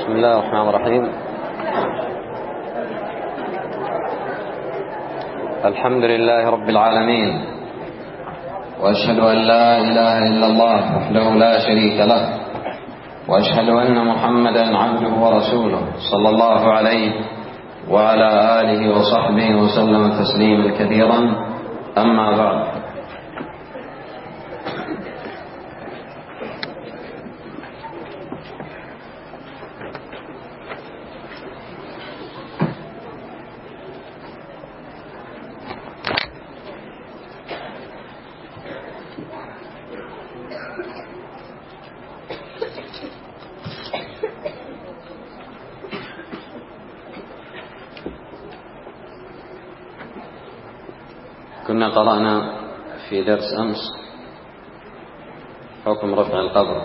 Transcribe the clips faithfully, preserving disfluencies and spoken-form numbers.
بسم الله الرحمن الرحيم. الحمد لله رب العالمين، وأشهد أن لا إله إلا الله وحده لا شريك له، وأشهد أن محمدا عبده ورسوله صلى الله عليه وعلى آله وصحبه وسلم تسليما كثيرا. أما بعد، كنا قرأنا في درس أمس حكم رفع القبر،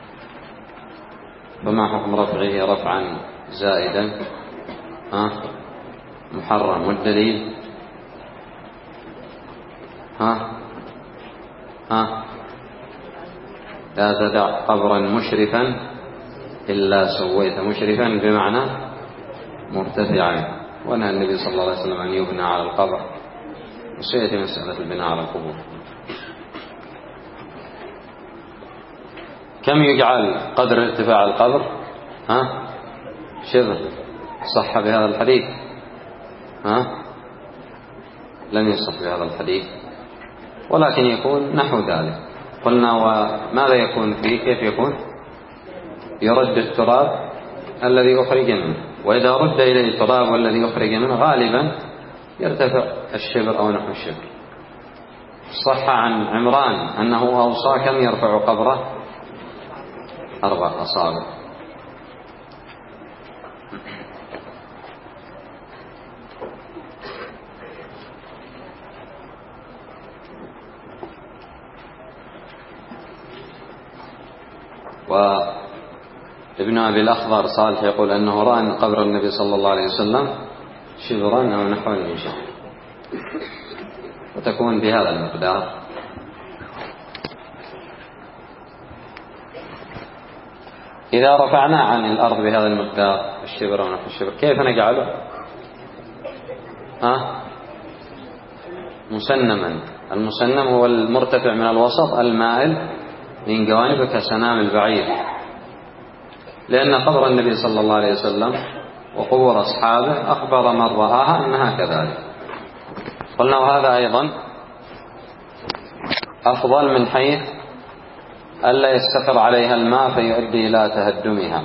فما حكم رفعه رفعا زائدا ها محرم؟ والدليل ها ها لا تدع قبرا مشرفا إلا سويت. مشرفا بمعنى مرتفعا، ونهى النبي صلى الله عليه وسلم أن يبنى على القبر، وسيأتي مسألة البناء على القبور. كم يجعل قدر ارتفاع القبر؟ ها شبه صح بهذا الحديث؟ ها لم يصح بهذا الحديث، ولكن يكون نحو ذلك. قلنا وماذا يكون فيه؟ كيف يكون؟ يرد التراب الذي أخرج منه، وإذا رد إليه التراب والذي أخرج منه غالبا يرتفع الشبر أو نحو الشبر. صح عن عمران أنه أوصى كم يرفع قبره؟ أربع أصابع. وابن أبي الأخضر صالح يقول أنه رأى أن قبر النبي صلى الله عليه وسلم شبرا أو نحو من شبر، وتكون بهذا المقدار. إذا رفعنا عن الأرض بهذا المقدار الشبر أو نحو الشبر كيف نجعله؟ ها مسنما. المسنم هو المرتفع من الوسط المائل من جوانبه كسنام البعير، لأن قبر النبي صلى الله عليه وسلم وقبور أصحابه أخبر من رآها أنها كذلك. قلنا وهذا أيضا أفضل من حيث ألا يستقر عليها الماء فيؤدي إلى تهدمها.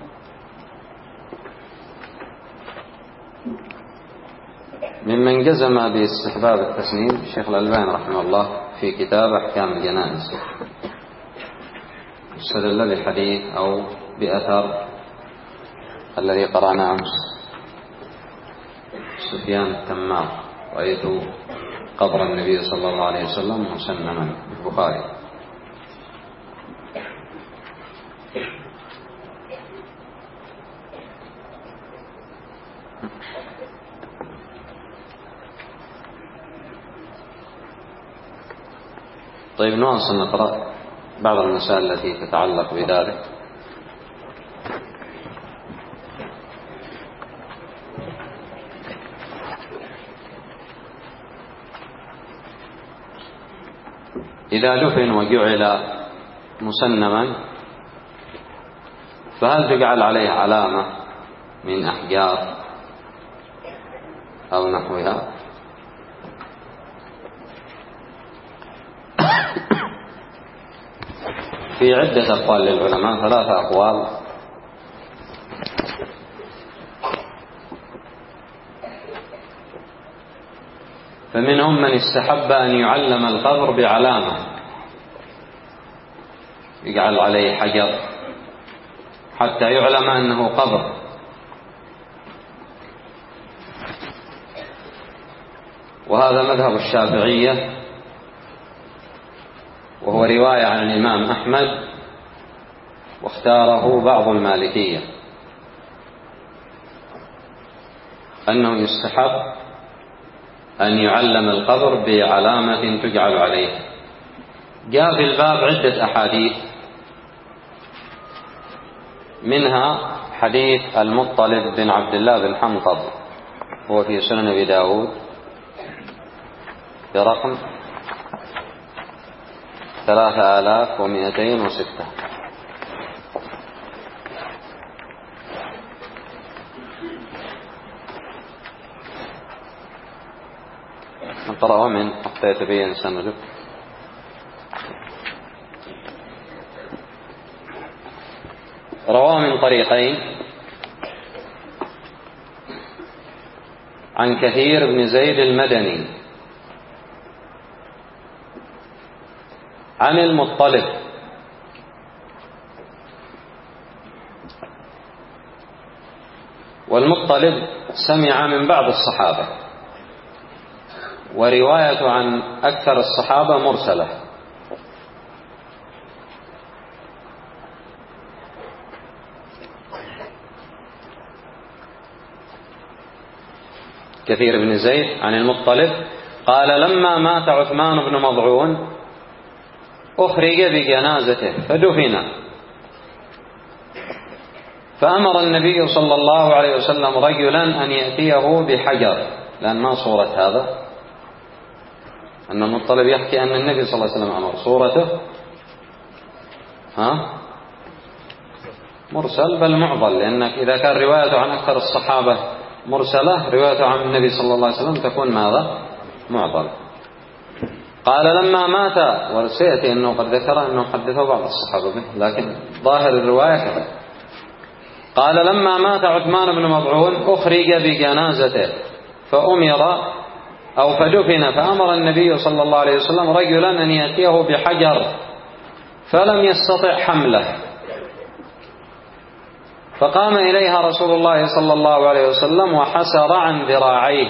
ممن جزم باستحباب التسنيم الشيخ الألباني رحمه الله في كتاب أحكام الجنائز، استدل بحديث أو بأثر الذي قرأنا أمس سفيان التمار: رأيت قبر النبي صلى الله عليه وسلم مسنما، البخاري. طيب نواصل نقرأ بعض المسائل التي تتعلق بذلك. إذا دفن وجعل مسنما فهل تجعل عليه علامة من أحجار أو نحوها؟ في عدة أقوال للعلماء، ثلاثة أقوال. فمنهم من استحب أن يعلم القبر بعلامة، يجعل عليه حجر حتى يعلم أنه قبر. وهذا مذهب الشافعية، وهو رواية عن الإمام أحمد، واختاره بعض المالكية أنه يستحب أن يعلم القبر بعلامة تجعل عليه. جاء في الباب عدة أحاديث منها حديث المطلب بن عبد الله بن حنطب، هو في سنن أبي داود برقم ثلاثة آلاف ومئتين وستة. نقرأه من حتى يتبين سنده. رواه من طريقين عن كثير بن زيد المدني عن المطلب والمطلب سمع من بعض الصحابة، ورواية عن أكثر الصحابة مرسلة. كثير بن زيد عن المطلب قال: لما مات عثمان بن مضعون أخرج بجنازته فدفن، فأمر النبي صلى الله عليه وسلم رجلا أن يأتيه بحجر، لأن ما صورة هذا، أن المطلب يحكي أن النبي صلى الله عليه وسلم أمر، صورته ها مرسل بل معضل، لأنك إذا كان روايته عن أكثر الصحابة مرسلة، روايته عن النبي صلى الله عليه وسلم تكون ماذا؟ معضل. قال: لما مات، وسيأتي أنه قد ذكر أنه حدثه بعض الصحابة به، لكن ظاهر الرواية كذا. قال: لما مات عثمان بن مضعون أخرج بجنازته فأمر أو فدفن، فأمر النبي صلى الله عليه وسلم رجلا أن يأتيه بحجر فلم يستطع حمله، فقام إليها رسول الله صلى الله عليه وسلم وحسر عن ذراعيه.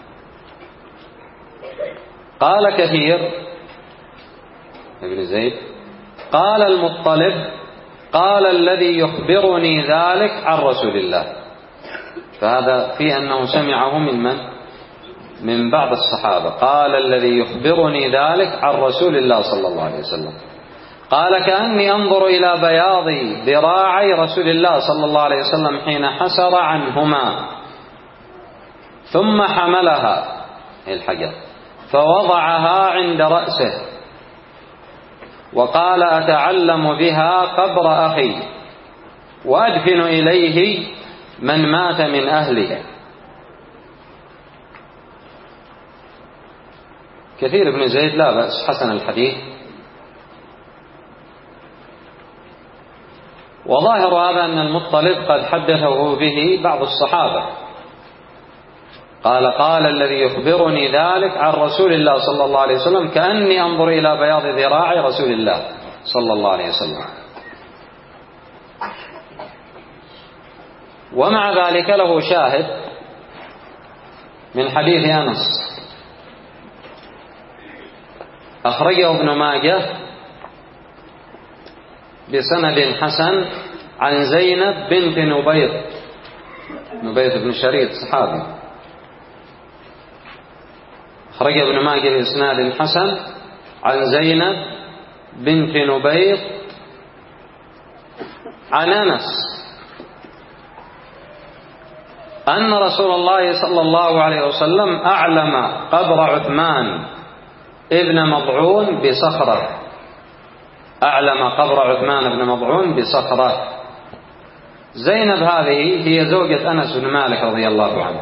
قال كثير ابن زيد: قال المطلب: قال الذي يخبرني ذلك عن رسول الله. فهذا في أنه سمعه من من؟ من بعض الصحابة. قال الذي يخبرني ذلك عن رسول الله صلى الله عليه وسلم. قال: كأني أنظر إلى بياض ذراعي رسول الله صلى الله عليه وسلم حين حسر عنهما، ثم حملها الحجر فوضعها عند رأسه وقال: أتعلم بها قبر أخي وأدفن إليه من مات من أهله. كثير بن زيد لا بأس، حسن الحديث. وظاهر هذا أن المطلب قد حدثه به بعض الصحابة. قال: قال الذي يخبرني ذلك عن رسول الله صلى الله عليه وسلم كأني أنظر إلى بياض ذراع رسول الله صلى الله عليه وسلم. ومع ذلك له شاهد من حديث أنس أخرجه ابن ماجه بسند حسن عن زينب بنت نبيط، نبيط بن شريط صحابي، أخرج ابن ماجه بإسناد حسن عن زينب بنت نبيط عن أنس أن رسول الله صلى الله عليه وسلم أعلم قبر عثمان ابن مضعون بصخرة، أعلم قبر عثمان بن مضعون بصخرة. زينب هذه هي زوجة أنس بن مالك رضي الله عنه.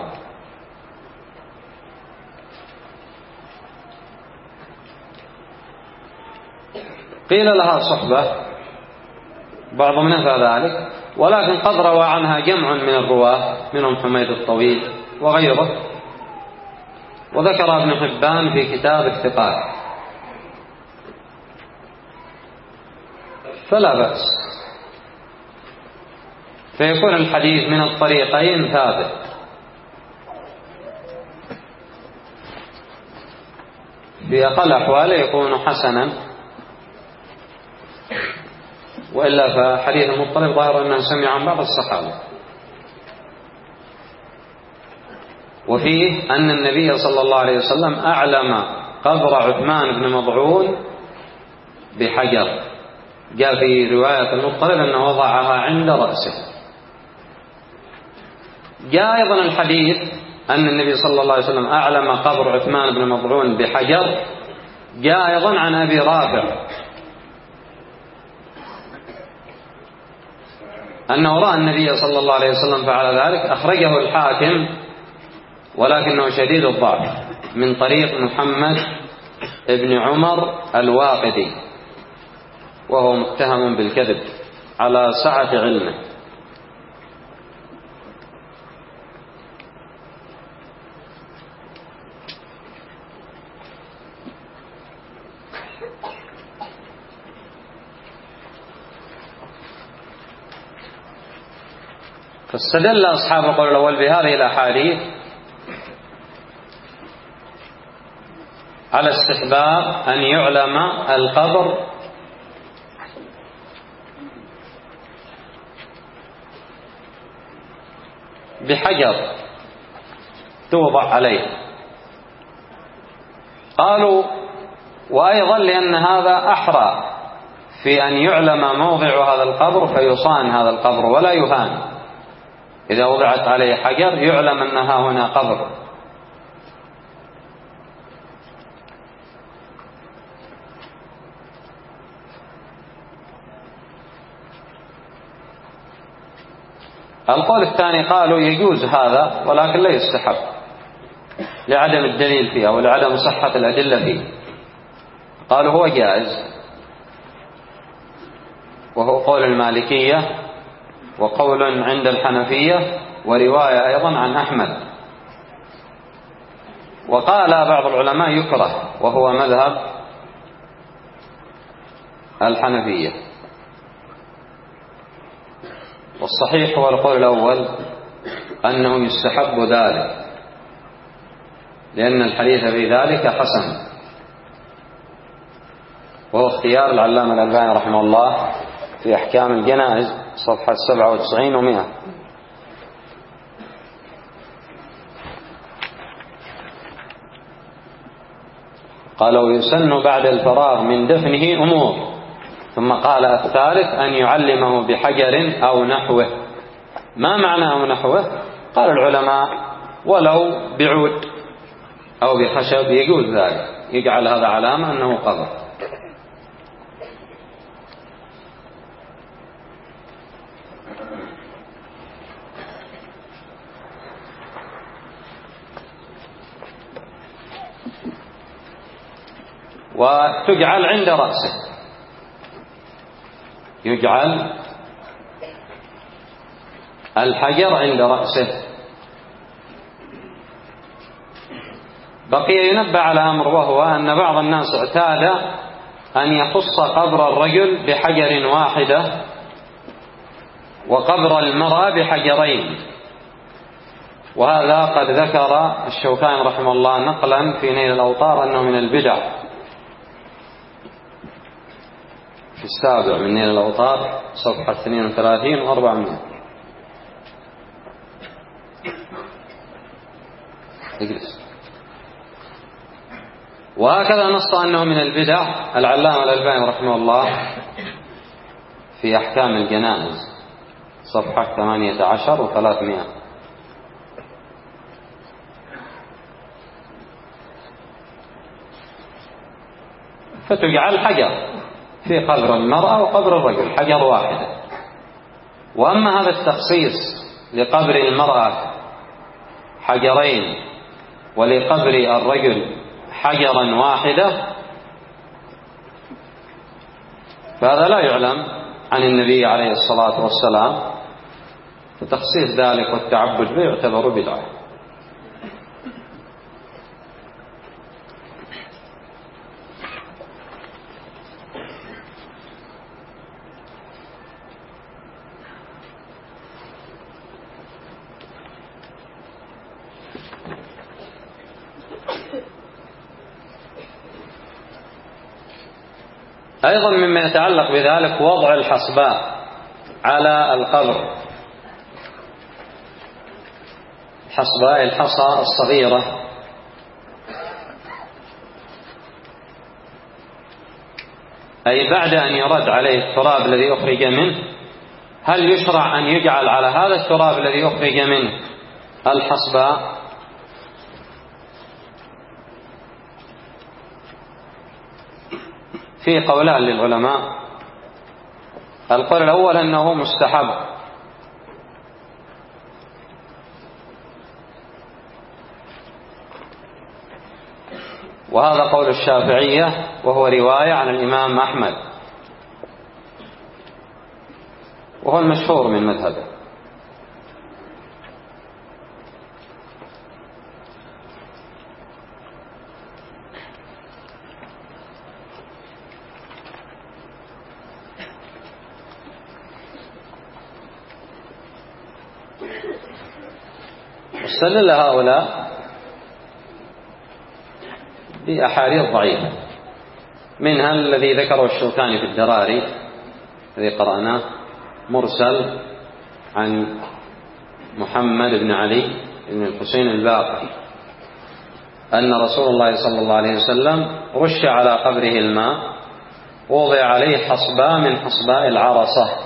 قيل لها صحبة، بعضهم نفى ذلك، ولكن قد روى عنها جمع من الرواة منهم حميد الطويل وغيره، وذكر ابن حبان في كتاب الثقات، فلا بأس، فيكون الحديث من الطريقين ثابت. في أقل أحواله يكون حسنا، وإلا فحديث المطلب ظاهر أنه سمع عن بعض الصحابة. وفيه أن النبي صلى الله عليه وسلم أعلم قبر عثمان بن مضعون بحجر جاء في رواية المضطرب أنه وضعها عند رأسه. جاء أيضا الحديث أن النبي صلى الله عليه وسلم أعلم قبر عثمان بن مظعون بحجر. جاء أيضا عن أبي رافع أنه رأى النبي صلى الله عليه وسلم فعل ذلك. أخرجه الحاكم ولكنه شديد الضعف من طريق محمد ابن عمر الواقدي، وهو متهم بالكذب على سعة علمه. فاستدل أصحاب القول الأول بهذه الأحاديث على استحباب أن يعلم القبر بحجر توضع عليه. قالوا وأيضا لأن هذا أحرى في أن يعلم موضع هذا القبر فيصان هذا القبر ولا يهان. إذا وضعت عليه حجر يعلم أنها هنا قبر. القول الثاني قالوا يجوز هذا ولكن لا يستحب لعدم الدليل فيه أو لعدم صحة الأدلة فيه. قالوا هو جائز، وهو قول المالكية وقول عند الحنفية ورواية أيضا عن أحمد. وقال بعض العلماء يكره، وهو مذهب الحنفية. والصحيح هو القول الأول أنه يستحب ذلك، لأن الحديث في ذلك حسن، وهو اختيار العلامة الألباني رحمه الله في أحكام الجنائز صفحة سبعة وتسعين ومئة. قالوا يسن بعد الفراغ من دفنه أمور، ثم قال الثالث أن يعلمه بحجر أو نحوه. ما معنى أو نحوه؟ قال العلماء ولو بعود أو بخشب يجوز ذلك، يجعل هذا علامة أنه قبر. وتجعل عند رأسه، يجعل الحجر عند رأسه. بقي ينبه على أمر، وهو أن بعض الناس اعتاد أن يخص قبر الرجل بحجر واحدة وقبر المرأة بحجرين. وهذا قد ذكر الشوكاني رحمه الله نقلا في نيل الأوطار أنه من البدع، في السابع من نيل الأوطار صفحة اثنين وثلاثين وأربعمائة. اجلس. وهكذا نص أنه من البدع العلامة الألباني رحمه الله في أحكام الجنائز صفحة ثمانية عشر وثلاثمائة. فتجعل حجر في قبر المرأة وقبر الرجل، حجر واحدة. وأما هذا التخصيص لقبر المرأة حجرين ولقبر الرجل حجرا واحدة فهذا لا يعلم عن النبي عليه الصلاة والسلام، فتخصيص ذلك والتعبد به يعتبر بدعة. أيضا مما يتعلق بذلك وضع الحصباء على القبر. الحصباء الحصى الصغيرة أي بعد أن يرد عليه التراب الذي أخرج منه، هل يشرع أن يجعل على هذا التراب الذي أخرج منه الحصباء؟ في قولان للعلماء. القول الأول أنه مستحب، وهذا قول الشافعية، وهو رواية عن الإمام أحمد، وهو المشهور من مذهبه. استدل هؤلاء بأحاديث ضعيفة، منها الذي ذكره الشوكاني في الدراري الذي قرأناه مرسل عن محمد بن علي بن الحسين الباقر أن رسول الله صلى الله عليه وسلم رش على قبره الماء، ووضع عليه حصباء من حصباء العرصة،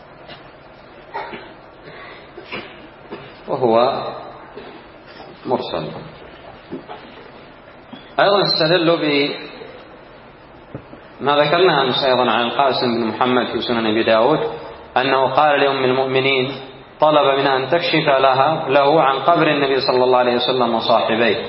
وهو مرسل. أيضا استدلوا بما ذكرنا أمس أيضا عن القاسم بن محمد في سنن أبي داود أنه قال لأم المؤمنين طلب منها أن تكشف لها له عن قبر النبي صلى الله عليه وسلم وصاحبيه،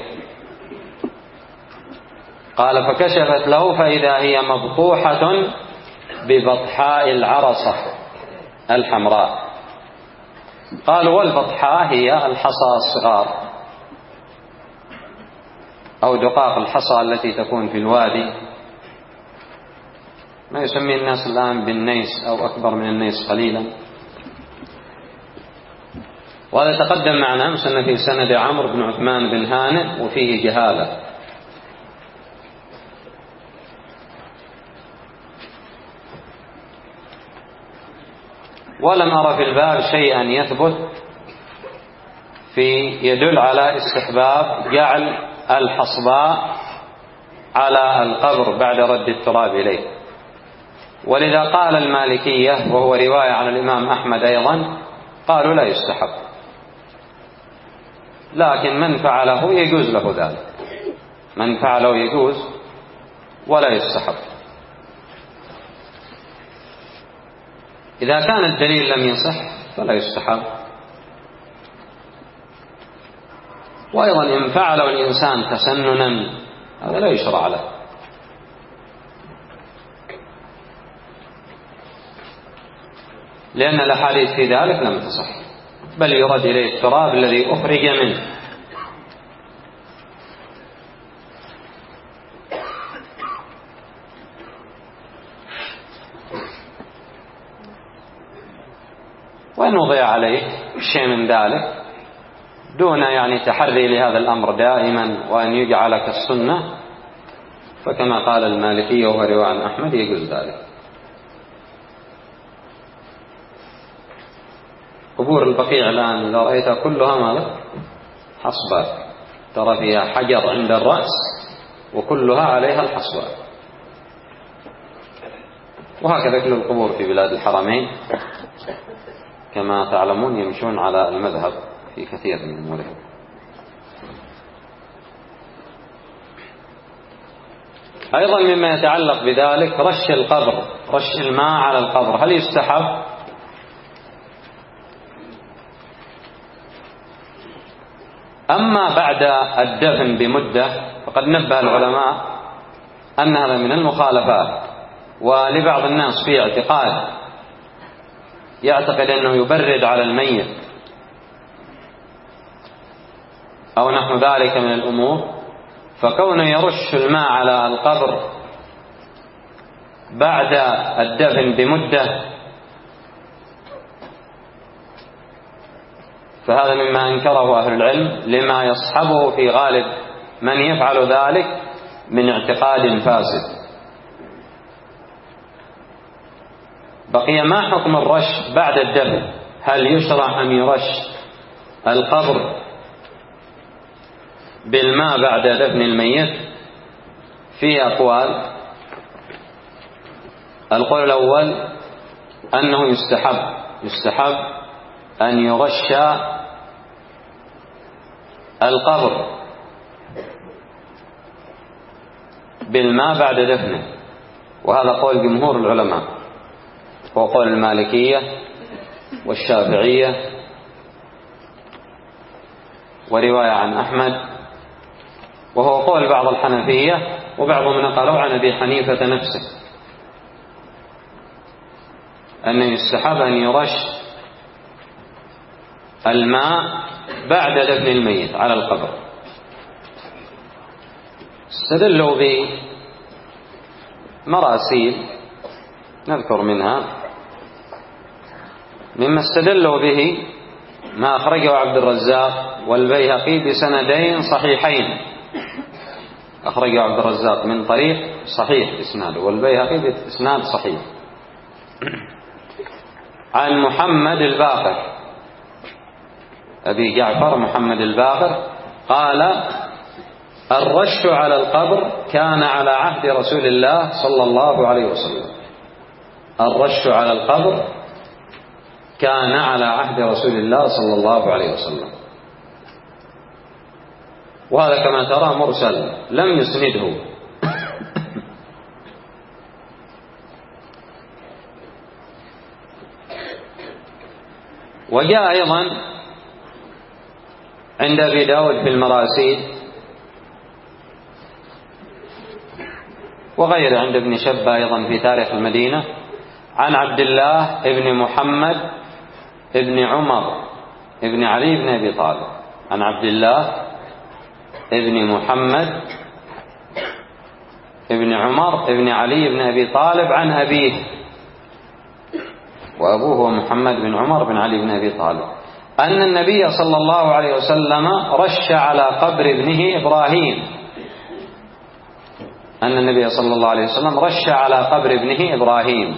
قال فكشفت له فإذا هي مبطوحة ببطحاء العرصة الحمراء. قالوا والبطحاء هي الحصى الصغار أو دقاق الحصى التي تكون في الوادي، ما يسميه الناس الآن بالنيس أو أكبر من النيس قليلا. وهذا تقدم معنا أمس أن في سند عمرو بن عثمان بن هانئ وفيه جهالة. ولم أرى في الباب شيئا يثبت في يدل على استحباب جعل الحصباء على القبر بعد رد التراب إليه. ولذا قال المالكية، وهو رواية عن الإمام أحمد أيضا، قالوا لا يستحب، لكن من فعله يجوز له ذلك، من فعله يجوز ولا يستحب. إذا كان الدليل لم يصح فلا يستحب. وأيضا إن فعله الإنسان تسننا هذا لا يشرع له، لأن الأحاديث في ذلك لم تصح، بل يرد إليه التراب الذي أخرج منه. وإن وضع عليه شيء من ذلك دون يعني تحري لهذا الأمر دائما وأن يجعل كالسنة، فكما قال المالكي وهو رواية عن أحمد يجوز ذلك. قبور البقيع الآن إذا رأيتها كلها ماذا؟ حصبات، ترى فيها حجر عند الرأس وكلها عليها الحصبات. وهكذا كل القبور في بلاد الحرمين كما تعلمون يمشون على المذهب في كثير من أمورهم. أيضا مما يتعلق بذلك رش القبر، رش الماء على القبر، هل يستحب؟ أما بعد الدفن بمدة فقد نبه العلماء أن هذا من المخالفات. ولبعض الناس في اعتقاد يعتقد أنه يبرد على الميت أو نحو ذلك من الأمور، فكونه يرش الماء على القبر بعد الدفن بمدة فهذا مما أنكره أهل العلم لما يصحبه في غالب من يفعل ذلك من اعتقاد فاسد. بقي ما حكم الرش بعد الدفن؟ هل يشرع أن يرش القبر بالماء بعد دفن الميت؟ في أقوال. القول الأول أنه يستحب يستحب أن يرش القبر بالماء بعد دفنه، وهذا قول جمهور العلماء، هو قول المالكية والشافعية ورواية عن أحمد، وهو قول بعض الحنفية، وبعضهم نقلوا عن أبي حنيفة نفسه أنه يستحب أن يرش الماء بعد دفن الميت على القبر. استدلوا بمراسيل نذكر منها، مما استدلوا به ما أخرجه عبد الرزاق والبيهقي بسندين صحيحين، أخرجه عبد الرزاق من طريق صحيح إسناده، والبيهقي بإسناد صحيح، عن محمد الباقر أبي جعفر محمد الباقر قال: الرش على القبر كان على عهد رسول الله صلى الله عليه وسلم. الرش على القبر كان على عهد رسول الله صلى الله عليه وسلم، وهذا كما ترى مرسل لم يسنده. وجاء أيضا عند أبي داود في المراسيل وغيره، عند ابن شبة أيضا في تاريخ المدينة، عن عبد الله ابن محمد ابن عمر ابن علي بن أبي طالب، عن عبد الله ابن محمد ابن عمر ابن علي بن أبي طالب عن أبيه، وأبوه هو محمد بن عمر بن علي بن أبي طالب، أن النبي صلى الله عليه وسلم رش على قبر ابنه إبراهيم أن النبي صلى الله عليه وسلم رش على قبر ابنه إبراهيم.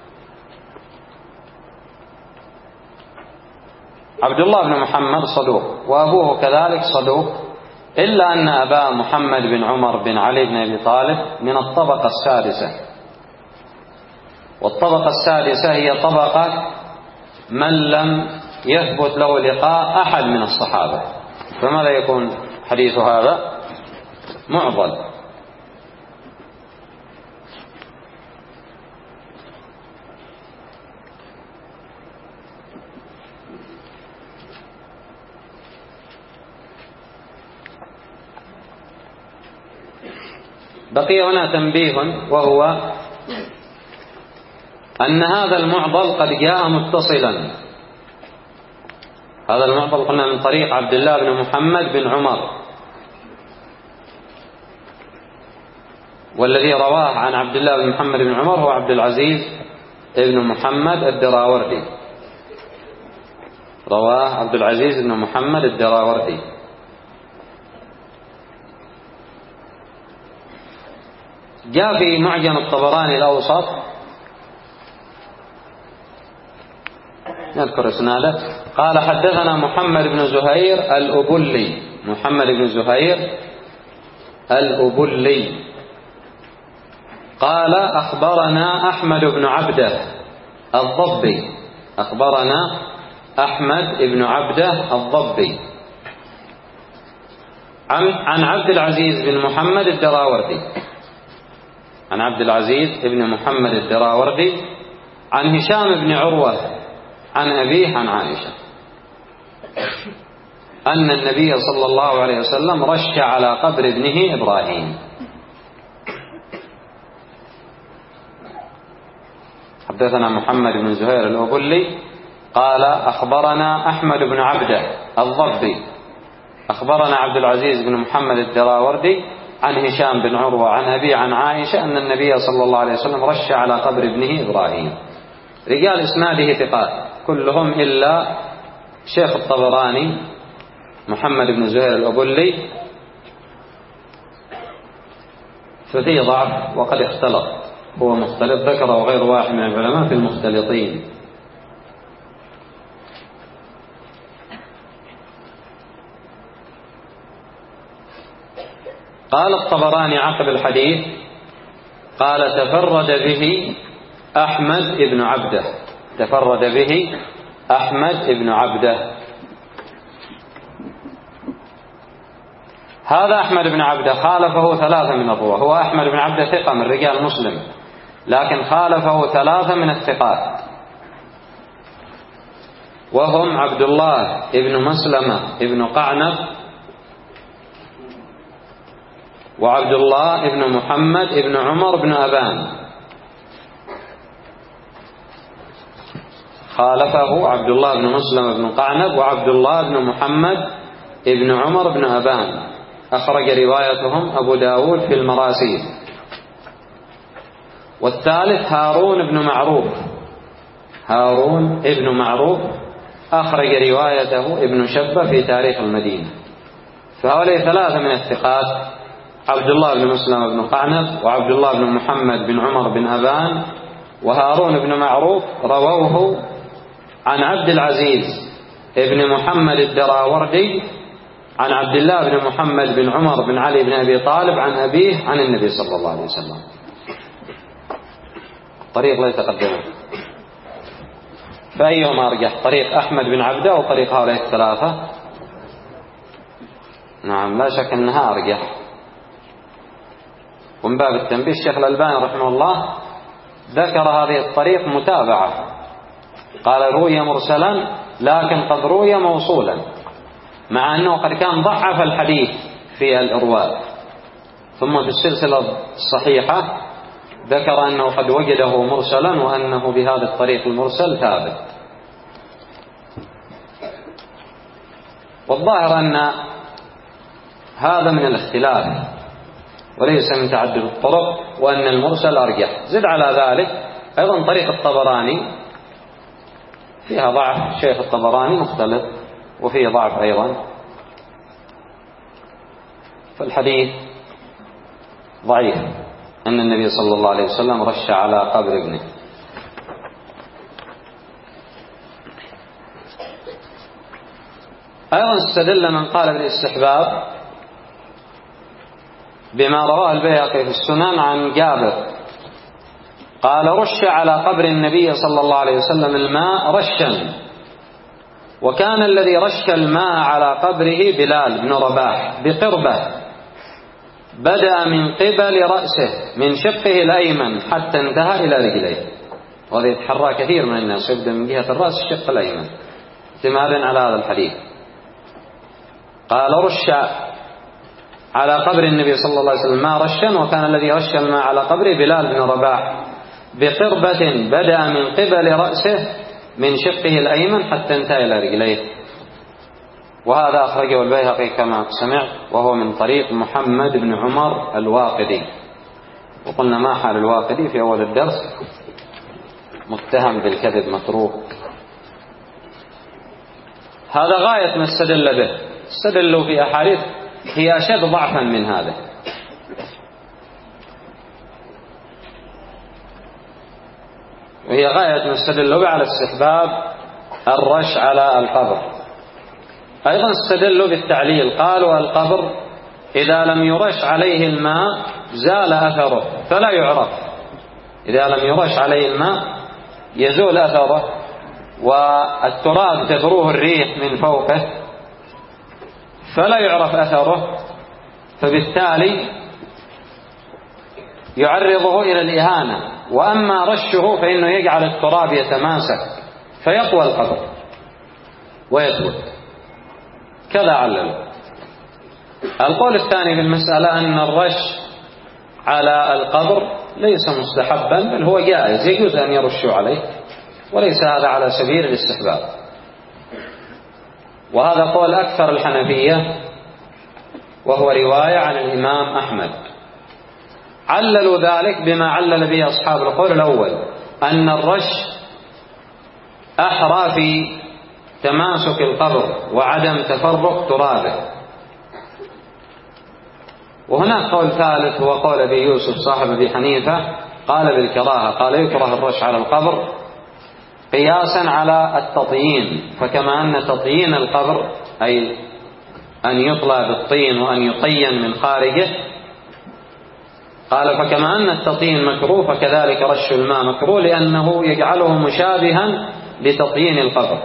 عبد الله بن محمد صدوق، وأبوه كذلك صدوق، إلا أن أبا محمد بن عمر بن علي بن أبي طالب من الطبقة السادسة، والطبقة السادسة هي طبقة من لم يثبت له لقاء أحد من الصحابة، فماذا يكون حديث هذا؟ معضل. بقي هنا تنبيه، وهو أن هذا المعضل قد جاء متصلا. هذا المعضل قلنا من طريق عبد الله بن محمد بن عمر، والذي رواه عن عبد الله بن محمد بن عمر هو عبد العزيز بن محمد الدراوردي، رواه عبد العزيز بن محمد الدراوردي. جاء في معجم الطبراني الأوسط، نذكر اسناده، قال: حدثنا محمد بن زهير الأبلي، محمد بن زهير الأبلي قال: أخبرنا أحمد بن عبده الضبي، أخبرنا أحمد بن عبده الضبي عن عبد العزيز بن محمد الدراوردي، عن عبد العزيز بن محمد الدراوردي عن هشام بن عروة عن أبيه عن عائشة أن النبي صلى الله عليه وسلم رش على قبر ابنه إبراهيم. حدثنا محمد بن زهير الأبلي قال: أخبرنا أحمد بن عبده الضبي أخبرنا عبد العزيز بن محمد الدراوردي عن هشام بن عروة عن أبي عن عائشة أن النبي صلى الله عليه وسلم رش على قبر ابنه إبراهيم. رجال إسناده ثقات كلهم إلا شيخ الطبراني محمد بن زهير الأبلي ففيه ضعف وقد اختلط، هو مختلط، ذكره غير واحد من العلماء في المختلطين. قال الطبراني عقب الحديث: قال: تفرد به أحمد بن عبده، تفرد به أحمد بن عبده. هذا أحمد بن عبده خالفه ثلاثة من الرواة. هو أحمد بن عبده ثقة من رجال مسلم، لكن خالفه ثلاثة من الثقات، وهم عبد الله بن مسلمة بن قعنب، وعبد الله بن محمد بن عمر بن أبان. خالفه عبد الله بن مسلم بن قعنب وعبد الله بن محمد بن عمر بن أبان، أخرج روايتهم أبو داود في المراسيل. والثالث هارون بن معروف، هارون بن معروف أخرج روايته ابن شبة في تاريخ المدينة. فهؤلاء ثلاثة من الثقات، عبد الله بن مسلم بن قعنب وعبد الله بن محمد بن عمر بن أبان وهارون بن معروف، رووه عن عبد العزيز ابن محمد الدراوردي عن عبد الله بن محمد بن عمر بن علي بن أبي طالب عن أبيه عن النبي صلى الله عليه وسلم. طريق لا يتقدمه، فأيهما أرجح؟ طريق أحمد بن عبده أو طريق هؤلاء الثلاثة؟ نعم، لا شك أنها أرجح. ومن باب التنبيه الشيخ الألباني رحمه الله ذكر هذه الطريق متابعة، قال روي مرسلا لكن قد روي موصولا، مع أنه قد كان ضعف الحديث في الإرواء، ثم في السلسلة الصحيحة ذكر أنه قد وجده مرسلا وأنه بهذا الطريق المرسل ثابت. والظاهر أن هذا من الاختلاف وليس من تعدد الطرق، وأن المرسل أرجح. زد على ذلك أيضا طريق الطبراني فيها ضعف، شيخ الطبراني مختلف وفيه ضعف أيضا، فالحديث ضعيف أن النبي صلى الله عليه وسلم رش على قبر ابنه. أيضا استدل من قال بالاستحباب بما رواه البيهقي في السنن عن جابر قال رش على قبر النبي صلى الله عليه وسلم الماء رشا، وكان الذي رش الماء على قبره بلال بن رباح بقربة بدأ من قبل رأسه من شقه الأيمن حتى انتهى إلى رجليه. وهذا يتحرى كثير من الناس، يبدأ من جهة الرأس الشق الأيمن اعتمادا على هذا الحديث. قال رش على قبر النبي صلى الله عليه وسلم ما رشا، وكان الذي رش الماء على قبره بلال بن رباح بقربة بدأ من قبل رأسه من شقه الأيمن حتى انتهى إلى رجليه. وهذا أخرجه البيهقي كما سمعت، وهو من طريق محمد بن عمر الواقدي. وقلنا ما حال الواقدي في أول الدرس، متهم بالكذب متروك. هذا غاية ما استدل به، استدلوا في أحاديث هي أشد ضعفا من هذا. وهي غاية ما استدلوا به على استحباب الرش على القبر. أيضا استدلوا بالتعليل، قالوا القبر إذا لم يرش عليه الماء زال أثره فلا يعرف، إذا لم يرش عليه الماء يزول أثره، والتراب تغروه الريح من فوقه فلا يعرف أثره، فبالتالي يعرضه إلى الإهانة. وأما رشه فإنه يجعل التراب يتماسك فيقوى القبر ويثبت، كذا علل. القول الثاني في المسألة أن الرش على القبر ليس مستحبا، بل هو جائز، يجوز أن يرشوا عليه، وليس هذا على سبيل الاستحباب. وهذا قول أكثر الحنفية، وهو رواية عن الإمام أحمد. عللوا ذلك بما علل به أصحاب القول الأول، أن الرش أحرى في تماسك القبر وعدم تفرق ترابه. وهناك قول ثالث هو قول أبي يوسف صاحب أبي حنيفة، قال بالكراهة، قال يكره الرش على القبر قياسا على التطيين، فكما أن تطيين القبر أي أن يطلى بالطين وأن يطين من خارجه قال فكما أن التطيين مكروه فكذلك رش الماء مكروه، لأنه يجعله مشابها لتطيين القبر.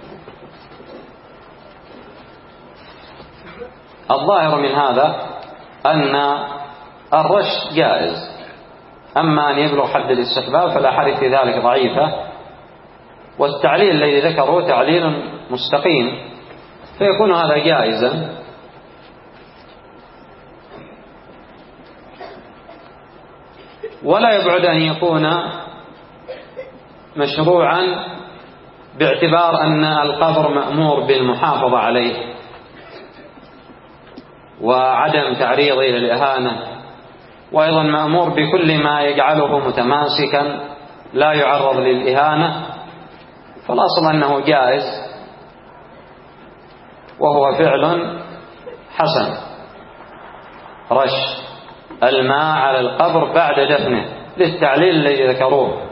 الظاهر من هذا أن الرش جائز، أما أن يبلغ حد الاستحباب فالأحاديث في ذلك ضعيفة، والتعليل الذي ذكره تعليل مستقيم، فيكون هذا جائزا. ولا يبعد أن يكون مشروعا باعتبار أن القبر مأمور بالمحافظة عليه وعدم تعريضه للإهانة، وأيضا مأمور بكل ما يجعله متماسكا لا يعرض للإهانة، فالأصل أنه جائز وهو فعل حسن رش الماء على القبر بعد دفنه للتعليل الذي ذكروه.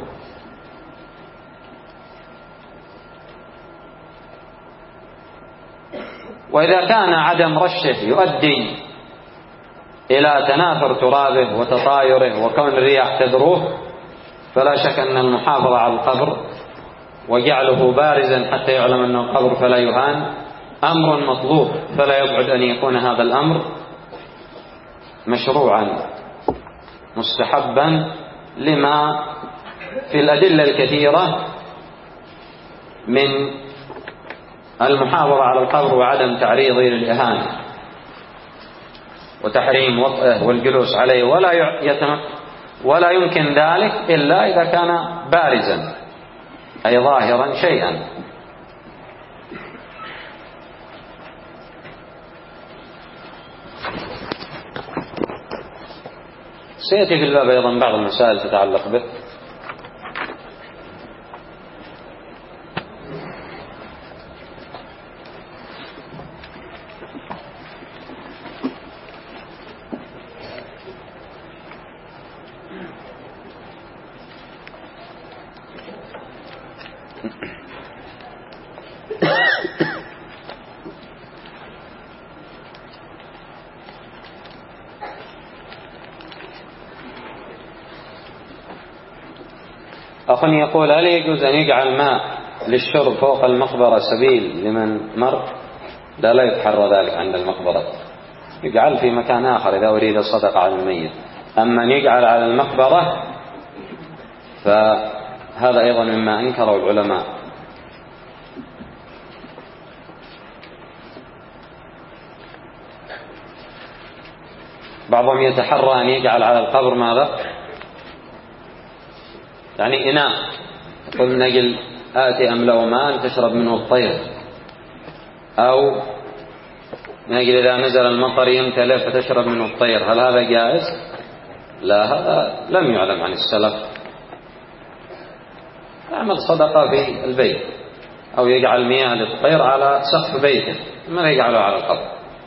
وإذا كان عدم رشه يؤدي إلى تناثر ترابه وتطايره وكون الرياح تذروه، فلا شك أن المحافظة على القبر وجعله بارزا حتى يعلم أنه القبر فلا يهان أمر مطلوب، فلا يبعد أن يكون هذا الأمر مشروعا مستحبا لما في الأدلة الكثيرة من المحافظة على القبر وعدم تعريضه للإهانة وتحريم وطئه والجلوس عليه، ولا يتم ولا يمكن ذلك إلا إذا كان بارزا أي ظاهرا شيئا. سيأتي في الباب أيضا بعض المسائل تتعلق به. أخ يقول: هل يجوز أن يجعل ماء للشرب فوق المقبرة سبيل لمن مر؟ لا لا يتحرى ذلك عند المقبرة، يجعل في مكان آخر إذا أريد الصدقة على الميت. أما أن يجعل على المقبرة فهذا أيضا مما أنكره العلماء. بعضهم يتحرى أن يجعل على القبر ماذا؟ يعني إناء، يقول نجل آتي أملأ ماء تشرب منه الطير، أو نجل إذا نزل المطر يمتلئ فتشرب منه الطير، هل هذا جائز؟ لا، هذا لم يعلم عن السلف. يعمل صدقة في البيت أو يجعل مياه للطير على سقف بيته، ما يجعله على القبر،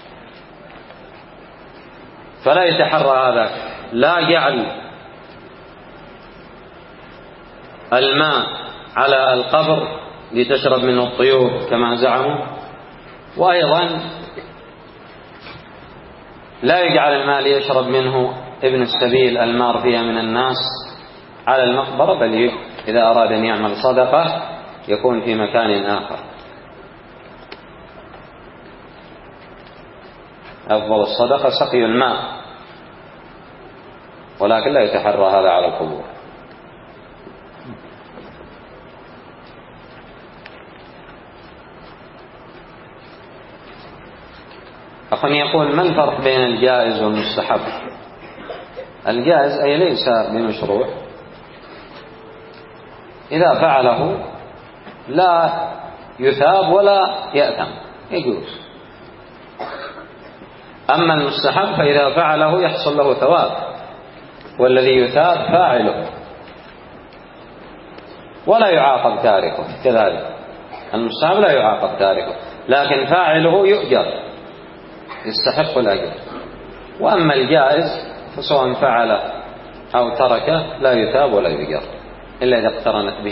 فلا يتحرى هذا، لا جعل الماء على القبر لتشرب منه الطيور كما زعموا، وأيضا لا يجعل الماء ليشرب منه ابن السبيل المار فيها من الناس على المقبرة، بل إذا أراد أن يعمل صدقة يكون في مكان آخر. أفضل الصدقة سقي الماء، ولكن لا يتحرى هذا على القبور. أخ يقول: ما الفرق بين الجائز والمستحب؟ الجائز أي ليس بمشروع، إذا فعله لا يثاب ولا يأثم، يجوز. أما المستحب فإذا فعله يحصل له ثواب، والذي يثاب فاعله ولا يعاقب تاركه. كذلك المستحب لا يعاقب تاركه، لكن فاعله يؤجر يستحق الأجر. وأما الجائز فسواء فعل أو تركه لا يثاب ولا يؤجر إلا إذا اقترنت به